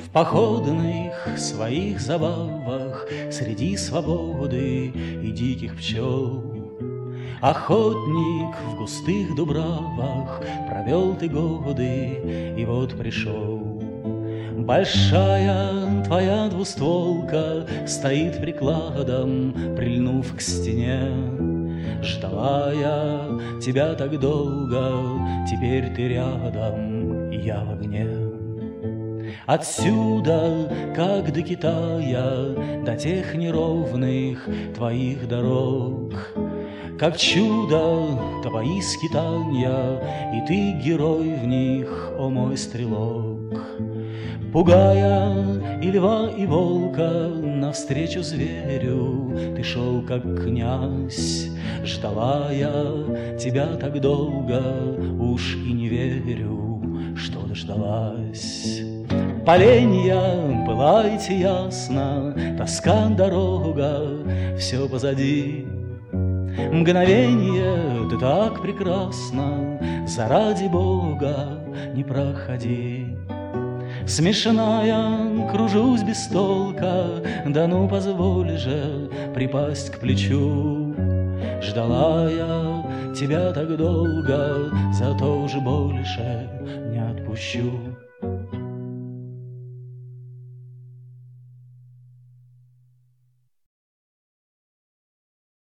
В походных своих забавах среди свободы и диких пчел охотник в густых дубравах провел ты годы, и вот пришел. Большая твоя двустволка стоит прикладом, прильнув к стене. Ждала я тебя так долго, теперь ты рядом, и я в огне. Отсюда, как до Китая, до тех неровных твоих дорог, как чудо твои скитанья, и ты герой в них, о мой стрелок. Пугая и льва, и волка, навстречу зверю ты шел, как князь. Ждала я тебя так долго, уж и не верю, что дождалась. Поленья, пылайте ясно, тоска, дорога, все позади. Мгновенье, ты так прекрасна, заради Бога не проходи. Смешная, кружусь без толка, да ну позволь же припасть к плечу. Ждала я тебя так долго, зато уж больше не отпущу.